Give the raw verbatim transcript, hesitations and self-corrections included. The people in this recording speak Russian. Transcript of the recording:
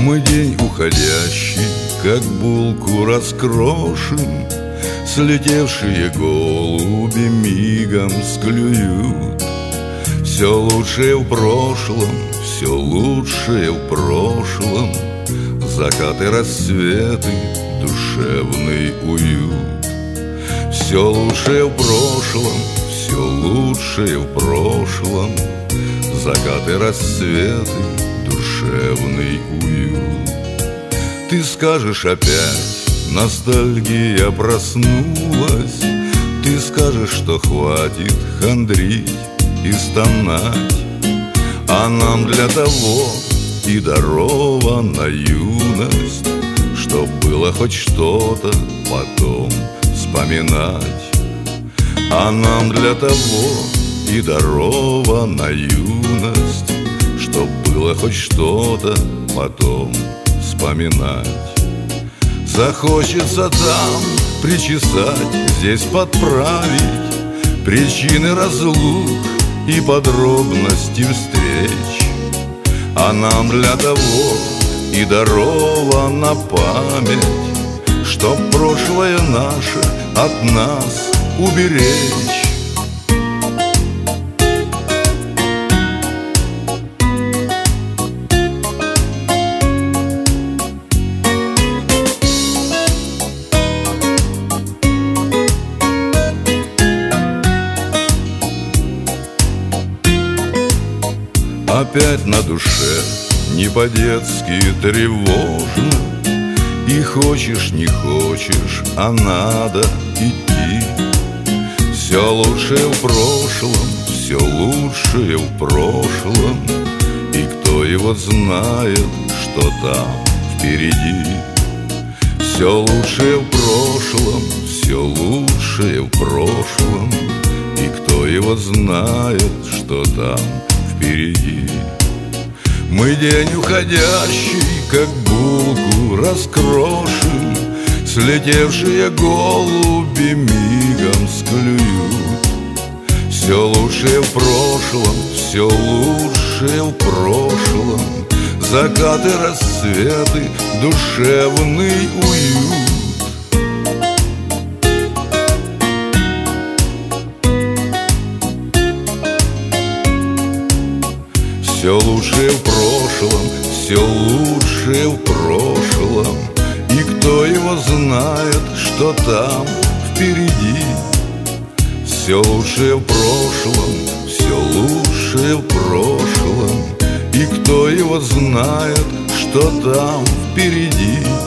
Мы день уходящий, как булку раскрошим, слетевшие голуби мигом склюют. Все лучшее в прошлом, все лучшее в прошлом, закаты, рассветы, душевный уют. Все лучшее в прошлом, все лучшее в прошлом, закаты, рассветы, душевный уют. Ты скажешь опять, ностальгия проснулась, ты скажешь, что хватит хандрить и стонать, а нам для того и дарована юность, чтоб было хоть что-то потом вспоминать. А нам для того и дарована юность, чтоб было хоть что-то потом вспоминать. Захочется там причесать, здесь подправить причины разлук и подробности встреч. А нам для того и дарована память, чтоб прошлое наше от нас уберечь. Опять на душе не по-детски тревожно, и хочешь, не хочешь, а надо идти. Все лучшее в прошлом, все лучшее в прошлом, и кто его знает, что там впереди. Все лучшее в прошлом, все лучшее в прошлом, и кто его знает, что там впереди. Мы день уходящий, как булку раскрошим, слетевшие голуби мигом склюют. Все лучшее в прошлом, все лучшее в прошлом, закаты, рассветы, душевный уют. Все лучшее в прошлом, все лучшее в прошлом, и кто его знает, что там впереди. Все лучшее в прошлом, все лучшее в прошлом, и кто его знает, что там впереди.